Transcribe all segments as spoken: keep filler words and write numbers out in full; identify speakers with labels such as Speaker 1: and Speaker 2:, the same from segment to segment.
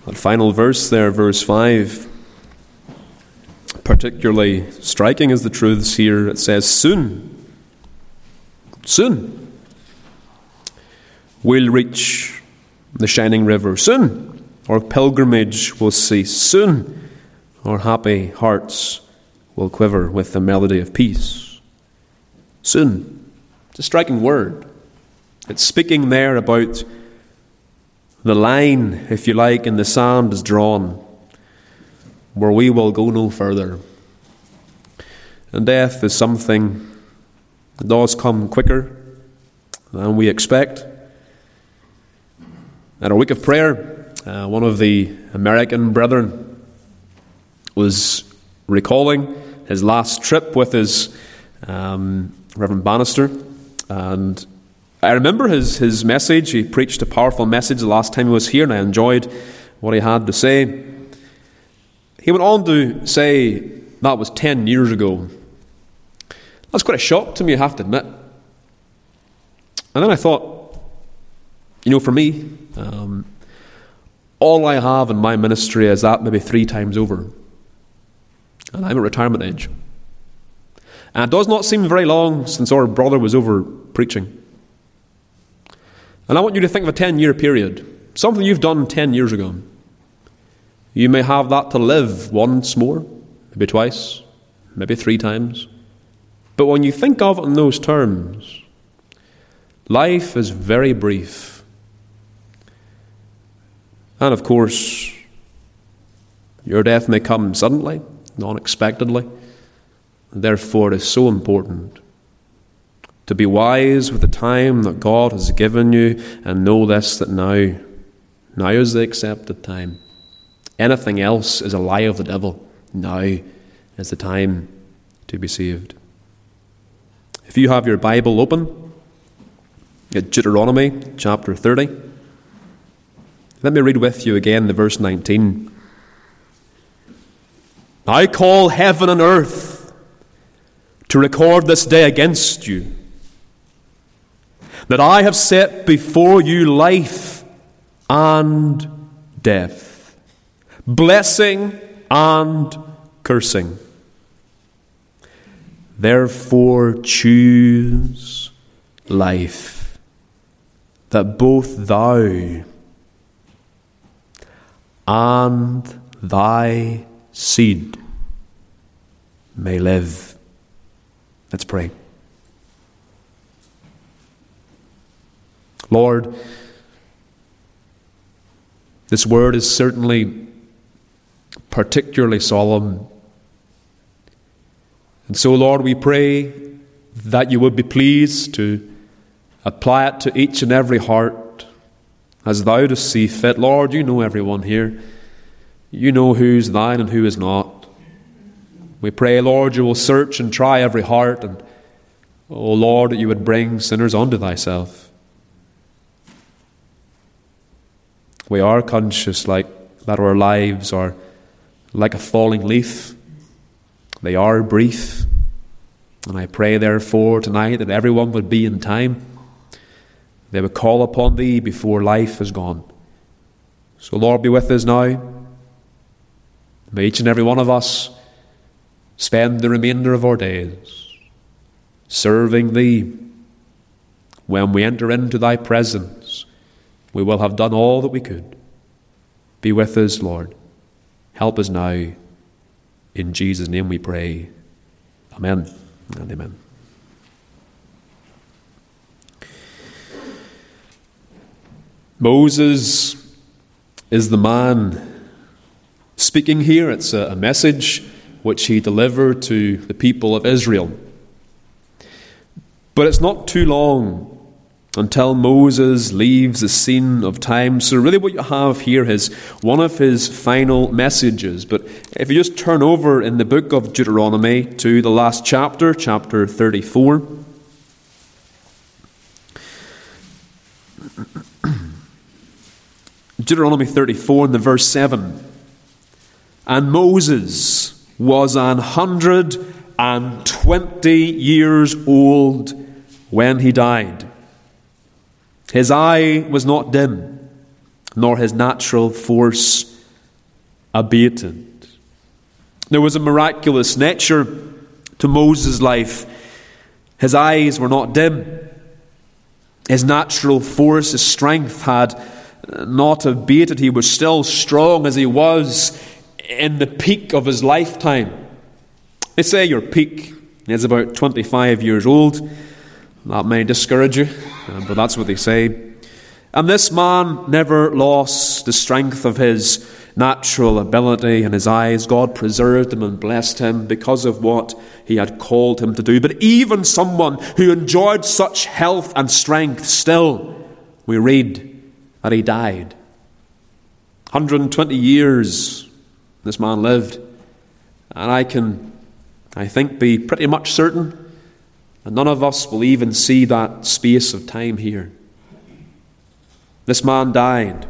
Speaker 1: That final verse there, verse five, particularly striking as the truths here. It says, soon, soon, we'll reach the shining river. Soon, our pilgrimage will cease. Soon, our happy hearts will quiver with the melody of peace. Soon. It's a striking word. It's speaking there about the line, if you like, in the sand is drawn, where we will go no further. And death is something that does come quicker than we expect. At our week of prayer, uh, one of the American brethren was recalling his last trip with his um, Reverend Bannister, and I remember his, his message. He preached a powerful message the last time he was here, and I enjoyed what he had to say. He went on to say that was ten years ago. That's quite a shock to me, I have to admit. And then I thought, you know, for me, um, all I have in my ministry is that maybe three times over. And I'm at retirement age. And it does not seem very long since our brother was over preaching. And I want you to think of a ten-year period. Something you've done ten years ago. You may have that to live once more, maybe twice, maybe three times. But when you think of it in those terms, life is very brief. And of course, your death may come suddenly, unexpectedly. Therefore, it is so important to be wise with the time that God has given you, and know this, that now, now is the accepted time. Anything else is a lie of the devil. Now is the time to be saved. If you have your Bible open at Deuteronomy chapter thirty, let me read with you again the verse nineteen. I call heaven and earth to record this day against you, that I have set before you life and death, blessing and cursing. Therefore choose life, that both thou and thy seed may live. Let's pray. Lord, this word is certainly particularly solemn. And so, Lord, we pray that you would be pleased to apply it to each and every heart as thou dost see fit. Lord, you know everyone here. You know who's thine and who is not. We pray, Lord, you will search and try every heart, and, oh Lord, that you would bring sinners unto thyself. We are conscious like that our lives are like a falling leaf. They are brief. And I pray, therefore, tonight that everyone would be in time. They would call upon thee before life is gone. So, Lord, be with us now. May each and every one of us spend the remainder of our days serving thee. When we enter into thy presence, we will have done all that we could. Be with us, Lord. Help us now. In Jesus' name we pray. Amen and amen. Moses is the man speaking here. It's a message which he delivered to the people of Israel. But it's not too long until Moses leaves the scene of time. So really what you have here is one of his final messages. But if you just turn over in the book of Deuteronomy to the last chapter, chapter thirty-four. Deuteronomy thirty-four and the verse seven. And Moses was an hundred and twenty years old when he died. His eye was not dim, nor his natural force abated. There was a miraculous nature to Moses' life. His eyes were not dim. His natural force, his strength had not abated. He was still strong as he was in the peak of his lifetime. They say your peak is about twenty-five years old. That may discourage you, but that's what they say. And this man never lost the strength of his natural ability in his eyes. God preserved him and blessed him because of what he had called him to do. But even someone who enjoyed such health and strength, still, we read that he died. one hundred twenty years this man lived. And I can, I think, be pretty much certain that none of us will even see that space of time here. This man died,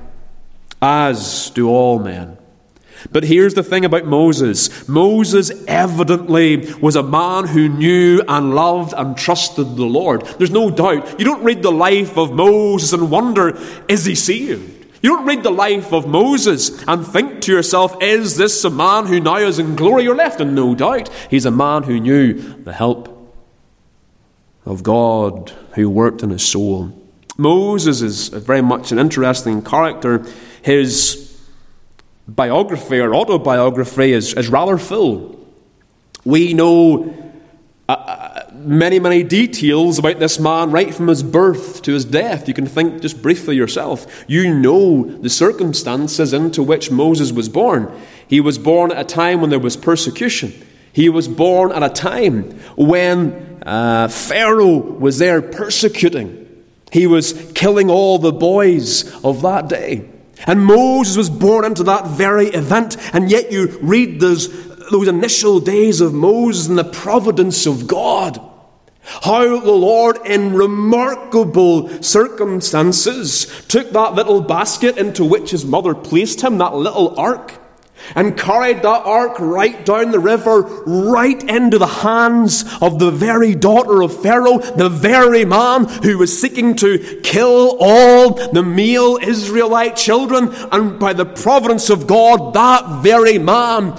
Speaker 1: as do all men. But here's the thing about Moses. Moses evidently was a man who knew and loved and trusted the Lord. There's no doubt. You don't read the life of Moses and wonder, is he saved? You don't read the life of Moses and think to yourself, is this a man who now is in glory? You're left in no doubt. He's a man who knew the help of God who worked in his soul. Moses is very much an interesting character. His biography or autobiography is, is rather full. We know uh, many, many details about this man right from his birth to his death. You can think just briefly yourself. You know the circumstances into which Moses was born. He was born at a time when there was persecution. He was born at a time when uh, Pharaoh was there persecuting. He was killing all the boys of that day. And Moses was born into that very event. And yet you read those, those initial days of Moses and the providence of God. How the Lord, in remarkable circumstances, took that little basket into which his mother placed him, that little ark, and carried that ark right down the river, right into the hands of the very daughter of Pharaoh, the very man who was seeking to kill all the male Israelite children. And by the providence of God, that very man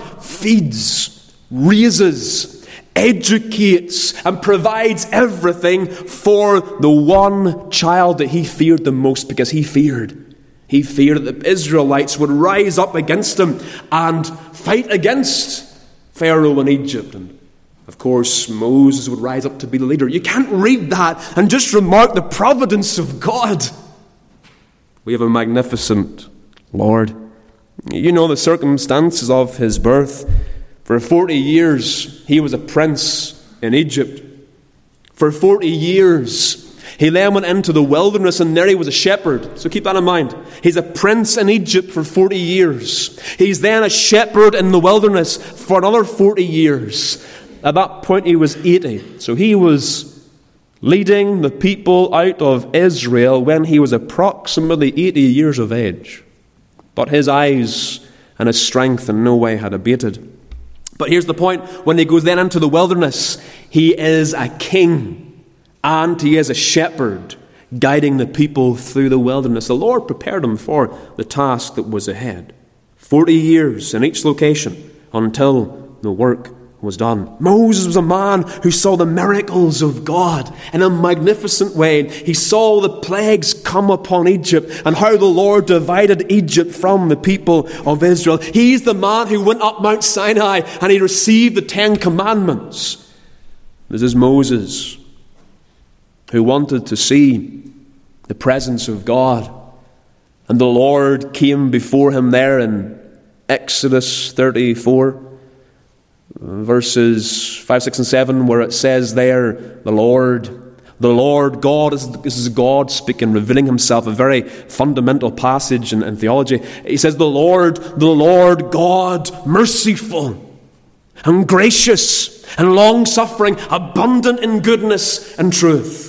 Speaker 1: feeds, raises, educates, and provides everything for the one child that he feared the most, because he feared. He feared that the Israelites would rise up against him and fight against Pharaoh in Egypt. And of course, Moses would rise up to be the leader. You can't read that and just remark the providence of God. We have a magnificent Lord. You know the circumstances of his birth. For forty years, he was a prince in Egypt. For forty years, he then went into the wilderness, and there he was a shepherd. So keep that in mind. He's a prince in Egypt for forty years. He's then a shepherd in the wilderness for another forty years. At that point he was eighty. So he was leading the people out of Israel when he was approximately eighty years of age. But his eyes and his strength in no way had abated. But here's the point. When he goes then into the wilderness, he is a king. And he is a shepherd guiding the people through the wilderness. The Lord prepared him for the task that was ahead. Forty years in each location until the work was done. Moses was a man who saw the miracles of God in a magnificent way. He saw the plagues come upon Egypt and how the Lord divided Egypt from the people of Israel. He's the man who went up Mount Sinai and he received the Ten Commandments. This is Moses, who wanted to see the presence of God. And the Lord came before him there in Exodus thirty-four, verses five, six, and seven, where it says there, the Lord, the Lord God, is, this is God speaking, revealing himself, a very fundamental passage in, in theology. He says, the Lord, the Lord God, merciful and gracious and long-suffering, abundant in goodness and truth.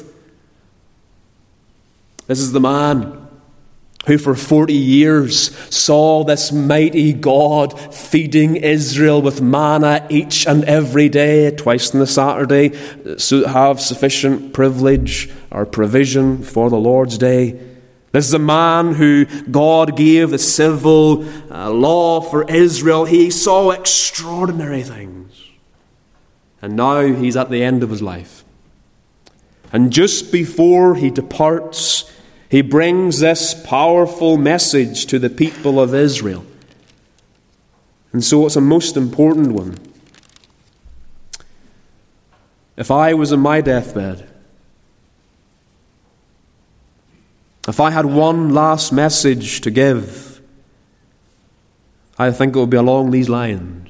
Speaker 1: This is the man who for forty years saw this mighty God feeding Israel with manna each and every day, twice on the Saturday, so have sufficient privilege or provision for the Lord's day. This is a man who God gave the civil uh, law for Israel. He saw extraordinary things. And now he's at the end of his life. And just before he departs, he brings this powerful message to the people of Israel. And so it's a most important one. If I was on my deathbed, if I had one last message to give, I think it would be along these lines.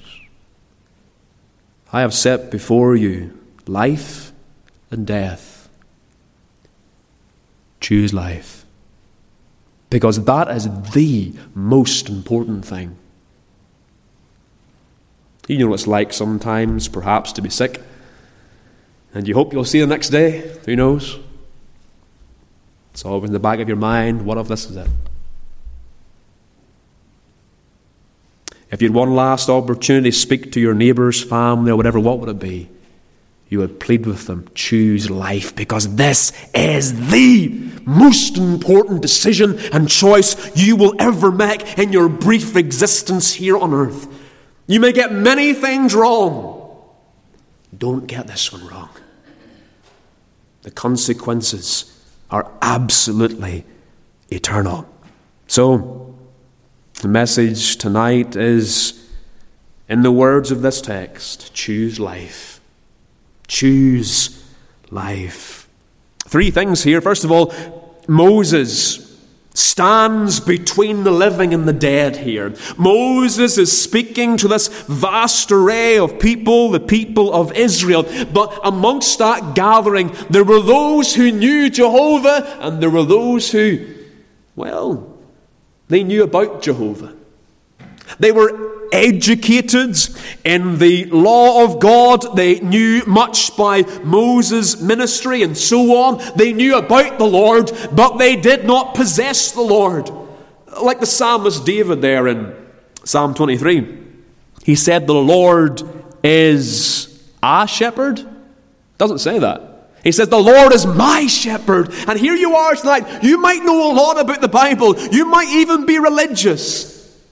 Speaker 1: I have set before you life and death. Choose life. Because that is the most important thing. You know what it's like sometimes, perhaps, to be sick. And you hope you'll see the next day. Who knows? It's always in the back of your mind, what if this is it? If you had one last opportunity to speak to your neighbours, family, or whatever, what would it be? You would plead with them, choose life, because this is the most important decision and choice you will ever make in your brief existence here on earth. You may get many things wrong. Don't get this one wrong. The consequences are absolutely eternal. So, the message tonight is, in the words of this text, choose life. Choose life. Three things here. First of all, Moses stands between the living and the dead here. Moses is speaking to this vast array of people, the people of Israel. But amongst that gathering, there were those who knew Jehovah, and there were those who, well, they knew about Jehovah. They were educated in the law of God. They knew much by Moses' ministry and so on. They knew about the Lord, but they did not possess the Lord. Like the psalmist David there in Psalm twenty-three. He said the Lord is a shepherd. Doesn't say that. He says, the Lord is my shepherd. And here you are tonight. You might know a lot about the Bible. You might even be religious.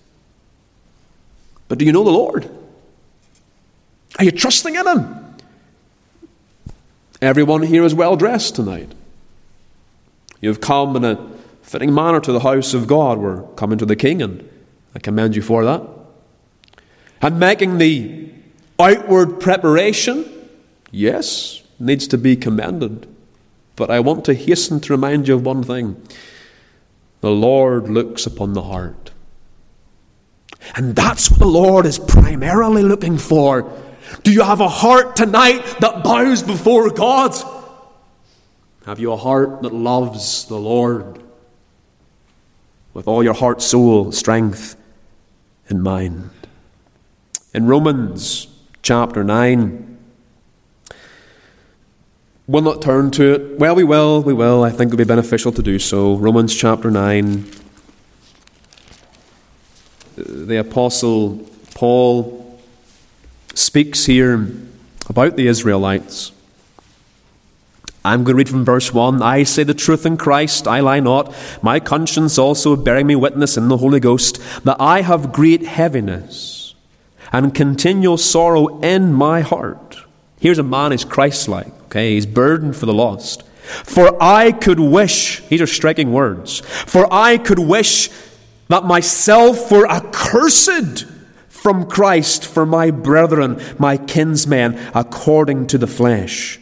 Speaker 1: But do you know the Lord? Are you trusting in Him? Everyone here is well dressed tonight. You've come in a fitting manner to the house of God. We're coming to the King, and I commend you for that. And making the outward preparation, yes, needs to be commended. But I want to hasten to remind you of one thing. The Lord looks upon the heart. And that's what the Lord is primarily looking for. Do you have a heart tonight that bows before God? Have you a heart that loves the Lord with all your heart, soul, strength, and mind? In Romans chapter nine, we'll not turn to it. Well, we will, we will. I think it would be beneficial to do so. Romans chapter nine. The Apostle Paul speaks here about the Israelites. I'm going to read from verse one. I say the truth in Christ, I lie not. My conscience also bearing me witness in the Holy Ghost, that I have great heaviness and continual sorrow in my heart. Here's a man who's Christ-like. Okay, he's burdened for the lost. For I could wish, these are striking words, for I could wish that myself were accursed from Christ for my brethren, my kinsmen, according to the flesh,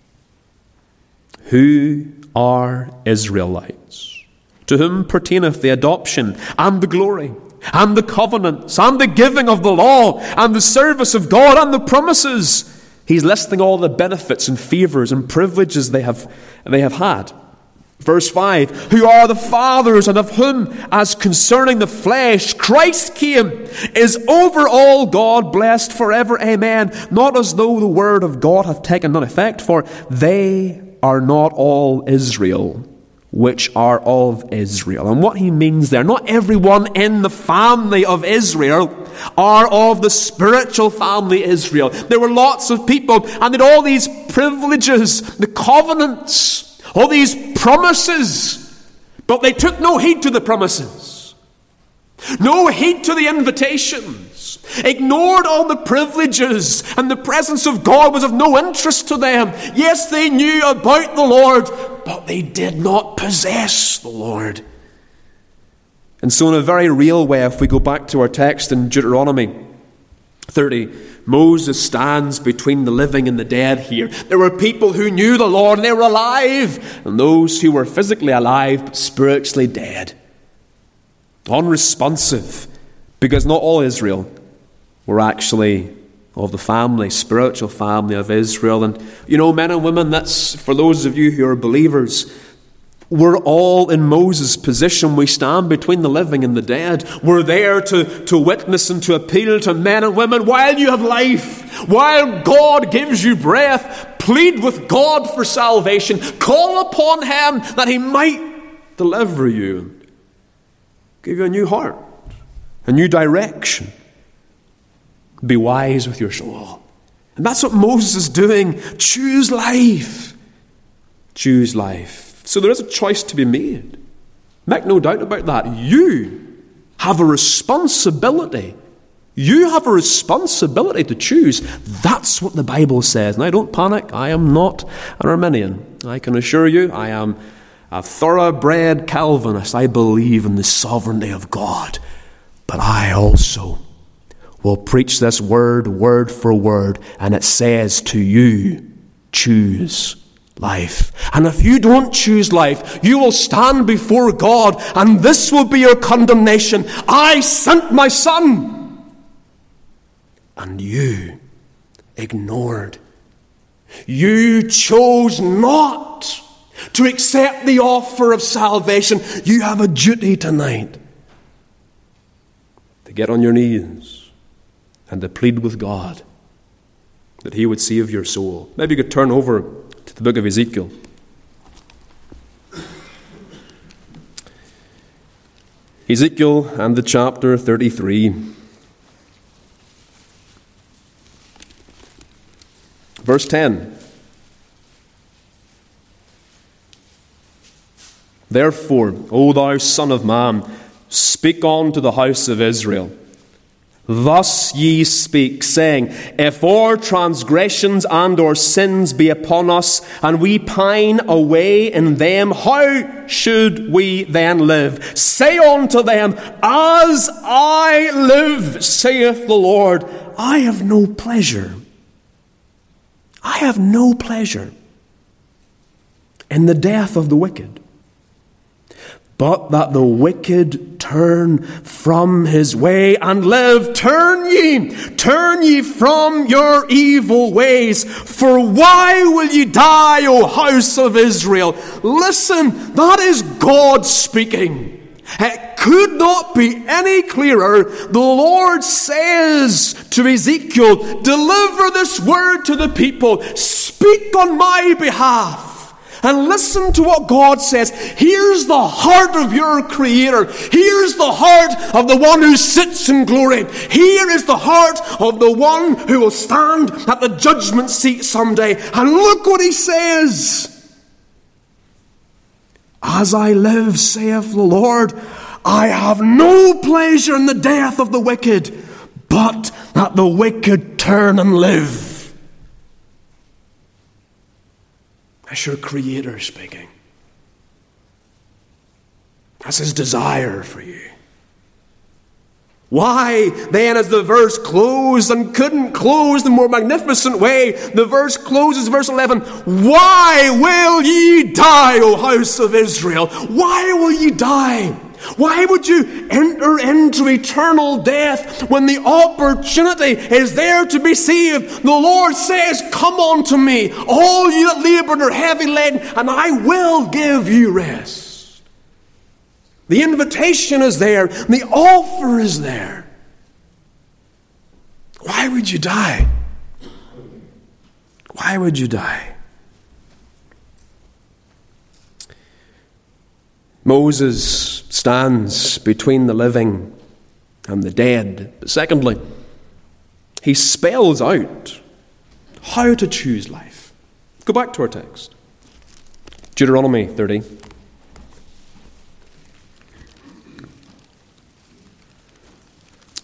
Speaker 1: who are Israelites, to whom pertaineth the adoption and the glory and the covenants and the giving of the law and the service of God and the promises. He's listing all the benefits and favours and privileges they have, they have had. Verse five, who are the fathers, and of whom, as concerning the flesh, Christ came, is over all God, blessed forever. Amen. Not as though the word of God hath taken none effect, for they are not all Israel, which are of Israel. And what he means there, not everyone in the family of Israel are of the spiritual family Israel. There were lots of people, and they had all these privileges, the covenants, all these promises. But they took no heed to the promises, no heed to the invitations, ignored all the privileges, and the presence of God was of no interest to them. Yes, they knew about the Lord, but they did not possess the Lord. And so in a very real way, if we go back to our text in Deuteronomy thirty, Moses stands between the living and the dead here. There were people who knew the Lord and they were alive, and those who were physically alive but spiritually dead. Unresponsive, because not all Israel were actually of the family, spiritual family of Israel. And you know, men and women, that's for those of you who are believers, we're all in Moses' position. We stand between the living and the dead. We're there to, to witness and to appeal to men and women while you have life, while God gives you breath. Plead with God for salvation. Call upon Him that He might deliver you and give you a new heart, a new direction. Be wise with your soul. And that's what Moses is doing. Choose life. Choose life. So there is a choice to be made. Make no doubt about that. You have a responsibility. You have a responsibility to choose. That's what the Bible says. Now, don't panic. I am not an Arminian. I can assure you, I am a thoroughbred Calvinist. I believe in the sovereignty of God. But I also will preach this word, word for word, and it says to you, choose life. And if you don't choose life, you will stand before God, and this will be your condemnation. I sent my Son, and you ignored. You chose not to accept the offer of salvation. You have a duty tonight to get on your knees and to plead with God that He would save your soul. Maybe you could turn over to the book of Ezekiel. Ezekiel and the chapter thirty-three. Verse ten. Therefore, O thou son of man, speak unto the house of Israel. Thus ye speak, saying, if our transgressions and our sins be upon us, and we pine away in them, how should we then live? Say unto them, as I live, saith the Lord, I have no pleasure. I have no pleasure in the death of the wicked, but that the wicked turn from his way and live. Turn ye, turn ye from your evil ways. For why will ye die, O house of Israel? Listen, that is God speaking. It could not be any clearer. The Lord says to Ezekiel, deliver this word to the people. Speak on my behalf. And listen to what God says. Here's the heart of your Creator. Here's the heart of the one who sits in glory. Here is the heart of the one who will stand at the judgment seat someday. And look what He says. As I live, saith the Lord, I have no pleasure in the death of the wicked, but that the wicked turn and live. That's your Creator speaking. That's His desire for you. Why, then, as the verse closed and couldn't close the more magnificent way, the verse closes, verse eleven, why will ye die, O house of Israel? Why will ye die? Why would you enter into eternal death when the opportunity is there to be saved? The Lord says, come unto me, all you that labor and are heavy laden, and I will give you rest. The invitation is there. The offer is there. Why would you die? Why would you die? Moses stands between the living and the dead. But secondly, he spells out how to choose life. Go back to our text. Deuteronomy thirty.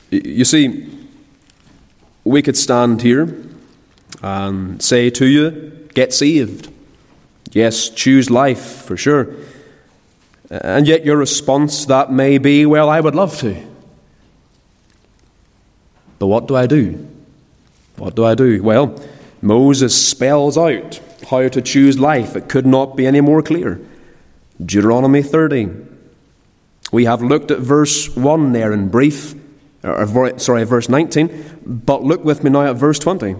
Speaker 1: You see, we could stand here and say to you, get saved. Yes, choose life, for sure. And yet your response that may be, well, I would love to. But what do I do? What do I do? Well, Moses spells out how to choose life. It could not be any more clear. Deuteronomy thirty. We have looked at verse one there in brief, or, sorry, verse nineteen, but look with me now at verse twenty.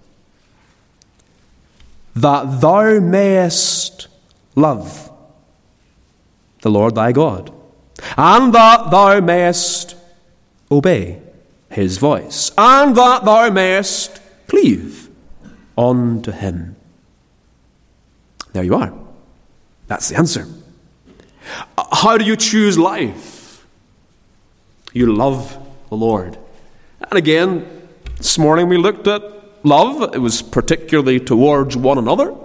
Speaker 1: That thou mayest love the Lord thy God, and that thou mayest obey his voice, and that thou mayest cleave unto him. There you are. That's the answer. How do you choose life? You love the Lord. And again, this morning we looked at love. It was particularly towards one another.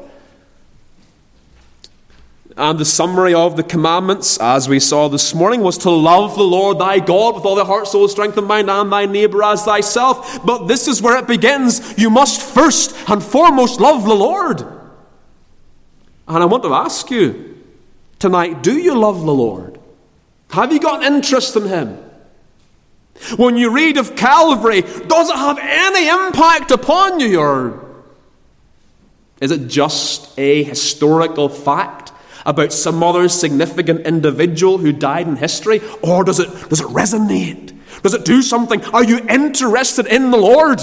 Speaker 1: And the summary of the commandments, as we saw this morning, was to love the Lord thy God with all thy heart, soul, strength, and mind, and thy neighbour as thyself. But this is where it begins. You must first and foremost love the Lord. And I want to ask you tonight, do you love the Lord? Have you got an interest in him? When you read of Calvary, does it have any impact upon you? Or is it just a historical fact about some other significant individual who died in history? Or does it, does it resonate? Does it do something? Are you interested in the Lord?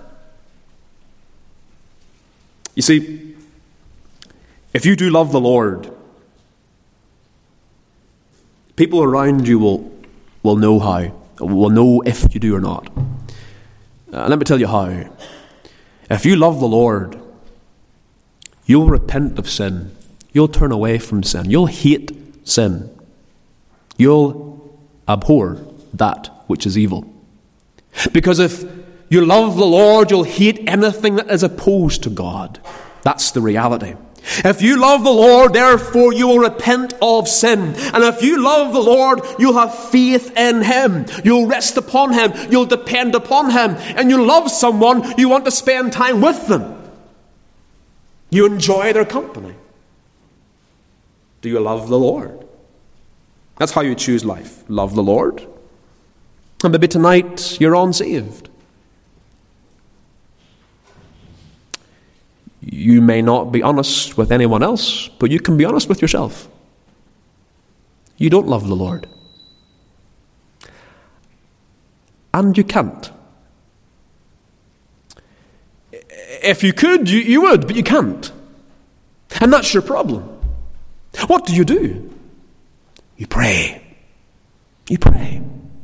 Speaker 1: You see, if you do love the Lord, people around you will, will know how. Will know if you do or not. Uh, let me tell you how. If you love the Lord, you'll repent of sin. You'll turn away from sin. You'll hate sin. You'll abhor that which is evil. Because if you love the Lord, you'll hate anything that is opposed to God. That's the reality. If you love the Lord, therefore you will repent of sin. And if you love the Lord, you'll have faith in him. You'll rest upon him. You'll depend upon him. And you love someone, you want to spend time with them. You enjoy their company. Do you love the Lord? That's how you choose life. Love the Lord. And maybe tonight you're unsaved. You may not be honest with anyone else, but you can be honest with yourself. You don't love the Lord. And you can't. If you could, you, you would, but you can't. And that's your problem. What do you do? You pray. You pray.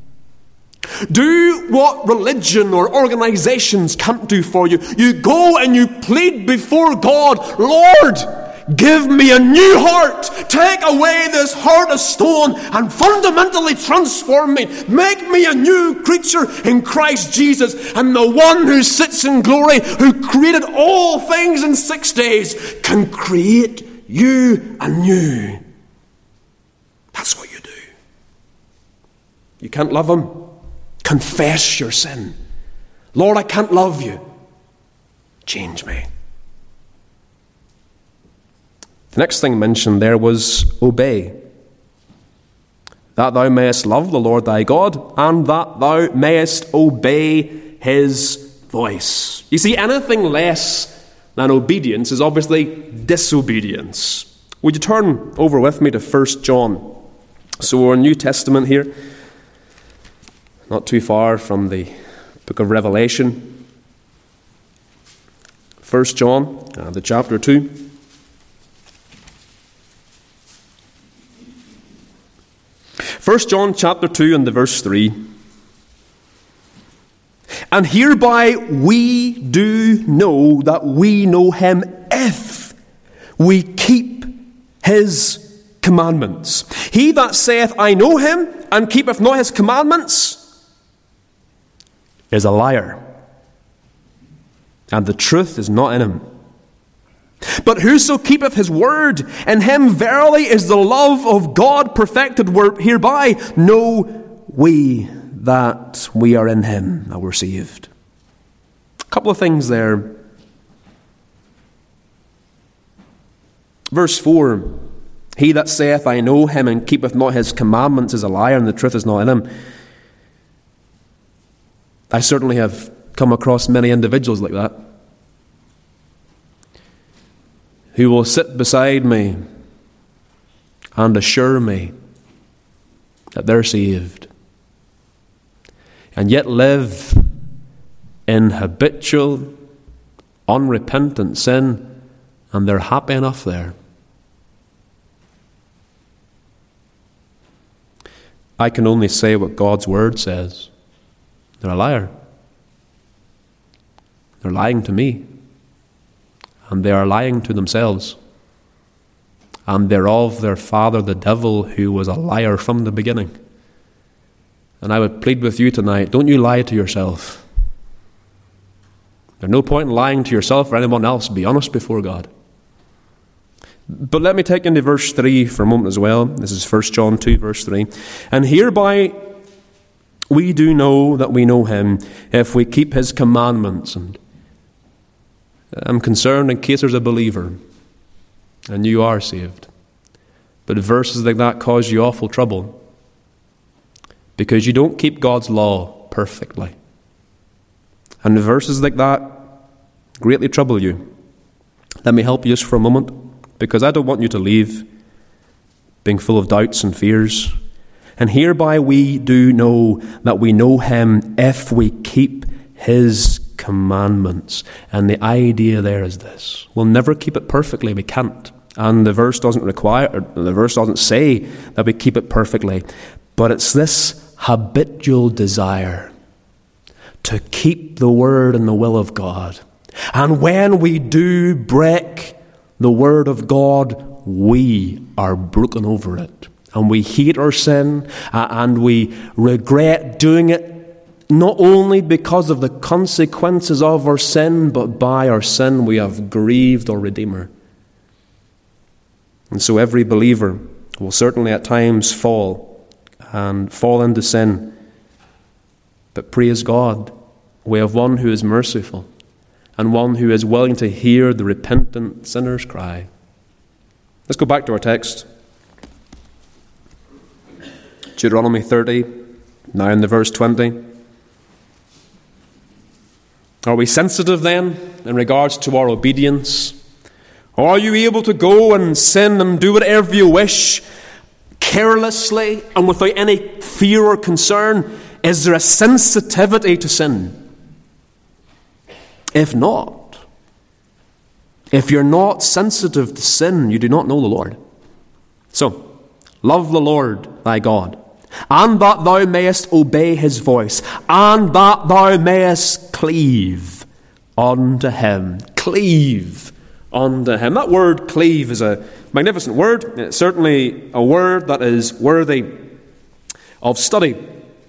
Speaker 1: Do what religion or organizations can't do for you. You go and you plead before God, Lord, give me a new heart. Take away this heart of stone and fundamentally transform me. Make me a new creature in Christ Jesus. And the one who sits in glory, who created all things in six days, can create you anew. That's what you do. You can't love him. Confess your sin. Lord, I can't love you. Change me. The next thing mentioned there was obey. That thou mayest love the Lord thy God, and that thou mayest obey his voice. You see, anything less than obedience is obviously disobedience. Would you turn over with me to First John? So we're in New Testament here. Not too far from the book of Revelation. First John, uh, the chapter two. First John chapter two and the verse three. And hereby we do know that we know him if we keep his commandments. He that saith, I know him, and keepeth not his commandments, is a liar, and the truth is not in him. But whoso keepeth his word, in him verily is the love of God perfected. Hereby know we that we are in him, that we're saved. A couple of things there. Verse four, he that saith, I know him, and keepeth not his commandments is a liar, and the truth is not in him. I certainly have come across many individuals like that, who will sit beside me and assure me that they're saved, and yet live in habitual, unrepentant sin, and they're happy enough there. I can only say what God's word says. They're a liar. They're lying to me. And they are lying to themselves. And they're of their father, the devil, who was a liar from the beginning. And I would plead with you tonight, don't you lie to yourself. There's no point in lying to yourself or anyone else. Be honest before God. But let me take into verse three for a moment as well. This is First John two, verse three. And hereby we do know that we know him, if we keep his commandments. And I'm concerned in case there's a believer and you are saved, but verses like that cause you awful trouble because you don't keep God's law perfectly. And verses like that greatly trouble you. Let me help you just for a moment, because I don't want you to leave being full of doubts and fears. And hereby we do know that we know him if we keep his commandments. And the idea there is this: we'll never keep it perfectly. We can't. And the verse doesn't require, or the verse doesn't say that we keep it perfectly. But it's this habitual desire to keep the word and the will of God. And when we do break the word of God, we are broken over it. And we hate our sin, uh, and we regret doing it, not only because of the consequences of our sin, but by our sin we have grieved our Redeemer. And so every believer will certainly at times fall and fall into sin. But praise God, we have one who is merciful and one who is willing to hear the repentant sinner's cry. Let's go back to our text. Deuteronomy thirty, now in the verse twenty. Are we sensitive then in regards to our obedience? Or are you able to go and sin and do whatever you wish, carelessly and without any fear or concern? Is there a sensitivity to sin? If not, if you're not sensitive to sin, you do not know the Lord. So, love the Lord thy God, and that thou mayest obey his voice, and that thou mayest cleave unto him. Cleave unto him. That word cleave is a magnificent word. It's certainly a word that is worthy of study.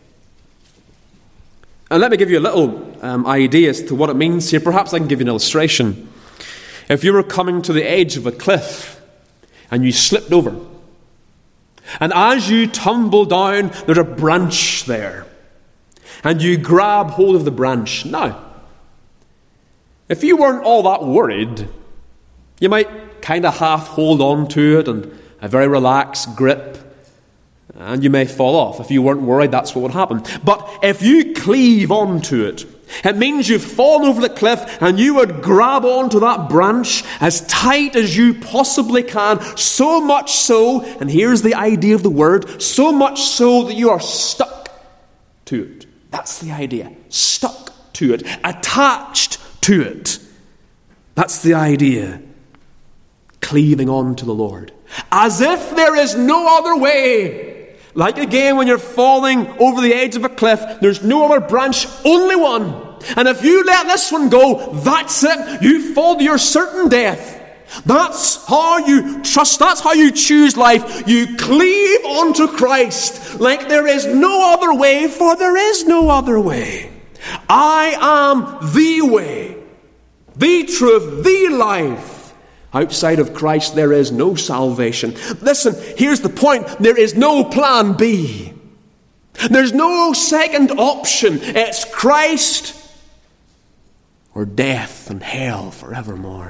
Speaker 1: And let me give you a little um, idea as to what it means here. Perhaps I can give you an illustration. If you were coming to the edge of a cliff and you slipped over, and as you tumble down, there's a branch there, and you grab hold of the branch. Now, if you weren't all that worried, you might kind of half hold on to it and a very relaxed grip, and you may fall off. If you weren't worried, that's what would happen. But if you cleave onto it, it means you've fallen over the cliff and you would grab onto that branch as tight as you possibly can, so much so, and here's the idea of the word, so much so that you are stuck to it. That's the idea. Stuck to it. Attached to it. That's the idea. Cleaving on to the Lord. As if there is no other way. Like again, when you're falling over the edge of a cliff, there's no other branch, only one. And if you let this one go, that's it. You fall to your certain death. That's how you trust, that's how you choose life. You cleave onto Christ like there is no other way, for there is no other way. I am the way, the truth, the life. Outside of Christ, there is no salvation. Listen, here's the point. There is no plan B. There's no second option. It's Christ or death and hell forevermore.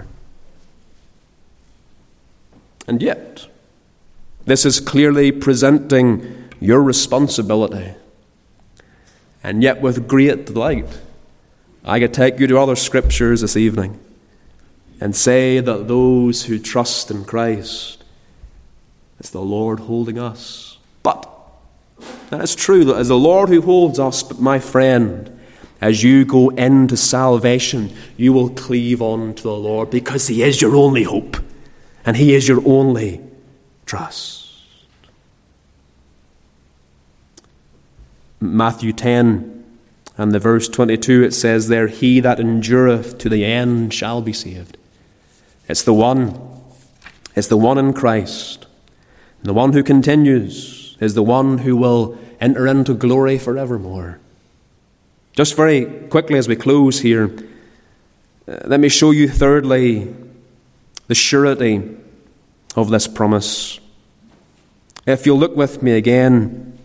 Speaker 1: And yet, this is clearly presenting your responsibility. And yet, with great delight, I could take you to other scriptures this evening and say that those who trust in Christ, it's the Lord holding us. But that is true, that it's the Lord who holds us. But my friend, as you go into salvation, you will cleave on to the Lord, because He is your only hope and He is your only trust. Matthew ten and the verse twenty-two, it says there, "He that endureth to the end shall be saved." It's the one, it's the one in Christ. And the one who continues is the one who will enter into glory forevermore. Just very quickly as we close here, uh, let me show you thirdly the surety of this promise. If you'll look with me again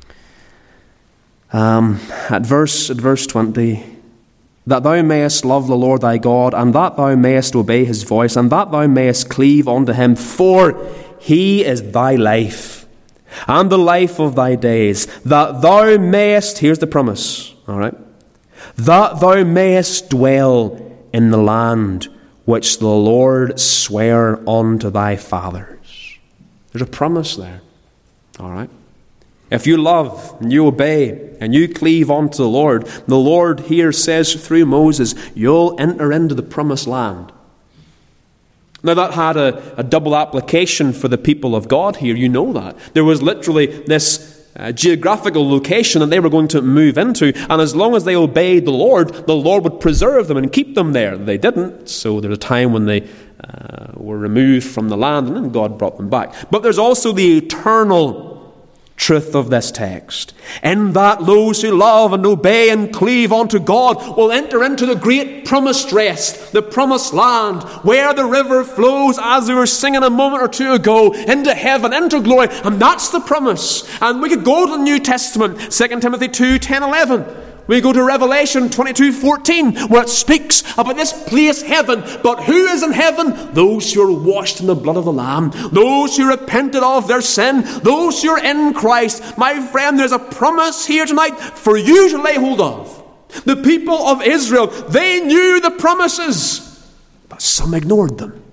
Speaker 1: um, at verse at verse twenty, "That thou mayest love the Lord thy God, and that thou mayest obey His voice, and that thou mayest cleave unto Him, for He is thy life, and the life of thy days, that thou mayest," here's the promise, all right, "that thou mayest dwell in the land which the Lord sware unto thy fathers." There's a promise there, all right. If you love and you obey and you cleave unto the Lord, the Lord here says through Moses, you'll enter into the promised land. Now that had a, a double application for the people of God here, you know that. There was literally this uh, geographical location that they were going to move into, and as long as they obeyed the Lord, the Lord would preserve them and keep them there. They didn't, so there's a time when they uh, were removed from the land, and then God brought them back. But there's also the eternal truth of this text, in that those who love and obey and cleave unto God will enter into the great promised rest, the promised land, where the river flows, as we were singing a moment or two ago, into heaven, into glory. And that's the promise. And we could go to the New Testament, Second Timothy two, ten, eleven. We go to Revelation twenty-two, fourteen, where it speaks about this place, heaven. But who is in heaven? Those who are washed in the blood of the Lamb, those who repented of their sin, those who are in Christ. My friend, there's a promise here tonight for you to lay hold of. The people of Israel, they knew the promises, but some ignored them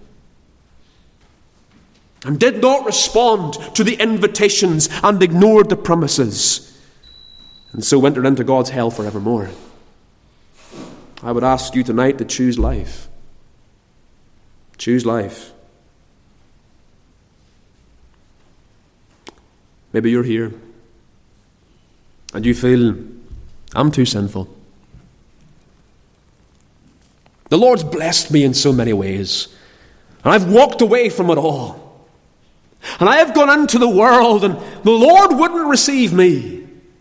Speaker 1: and did not respond to the invitations and ignored the promises, and so entered into God's hell forevermore. I would ask you tonight to choose life. Choose life. Maybe you're here and you feel, I'm too sinful. The Lord's blessed me in so many ways, and I've walked away from it all. And I have gone into the world, and the Lord wouldn't receive me.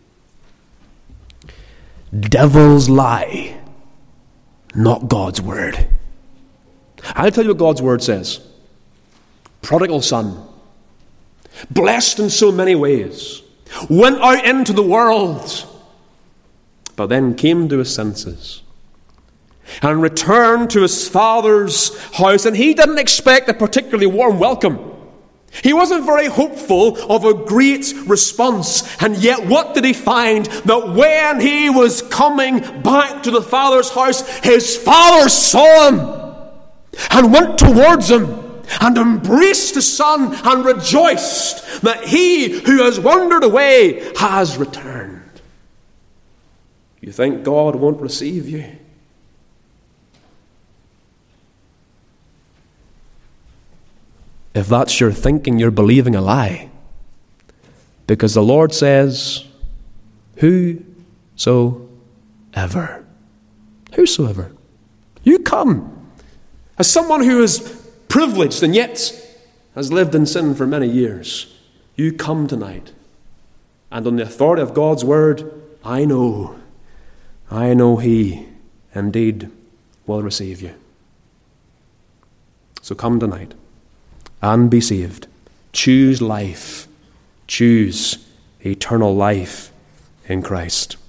Speaker 1: Devils lie, not God's word. I'll tell you what God's word says. Prodigal son, blessed in so many ways, went out into the world, but then came to his senses and returned to his father's house. And he didn't expect a particularly warm welcome. He wasn't very hopeful of a great response. And yet what did he find? That when he was coming back to the father's house, his father saw him and went towards him and embraced the son and rejoiced that he who has wandered away has returned. You think God won't receive you? If that's your thinking, you're believing a lie. Because the Lord says, whosoever. Whosoever. You come. As someone who is privileged and yet has lived in sin for many years, you come tonight. And on the authority of God's word, I know, I know He indeed will receive you. So come tonight and be saved. Choose life. Choose eternal life in Christ.